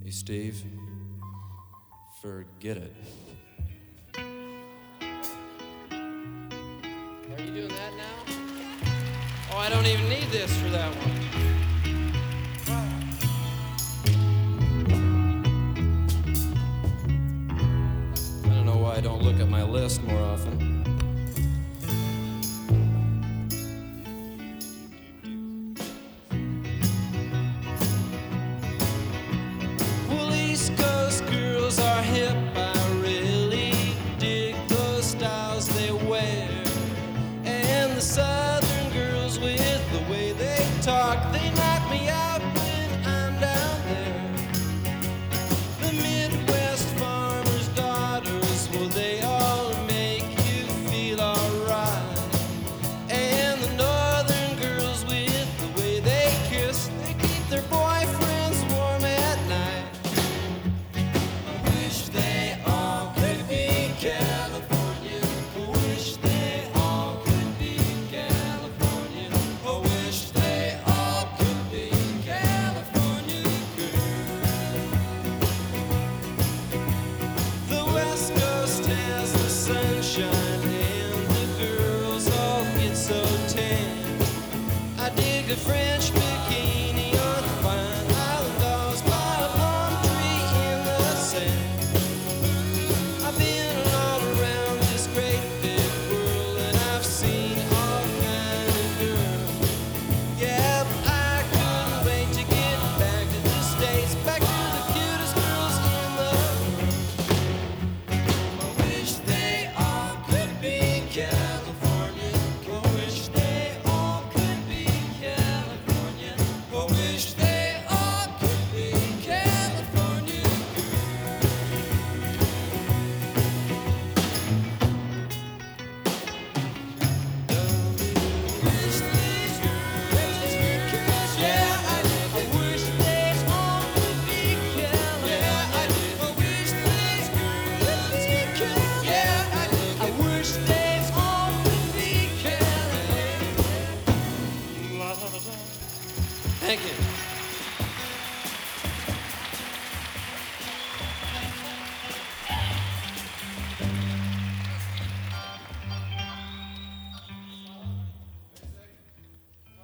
Hey, Steve, forget it. Are you doing that now? Oh, I don't even need this for that one. I don't know why I don't look at my list more often. Well, East Coast girls are hip. I really dig those styles they wear. And the Southern girls with the way they talk, they knock me out when I'm down there. The Midwest farmers' daughters, well, they all make you feel alright. And the Northern girls with the way they kiss, they keep their boyfriends warm at night. I wish they all could be California. I wish they all could be California. I wish they all could be California girls. The West Coast has the sunshine.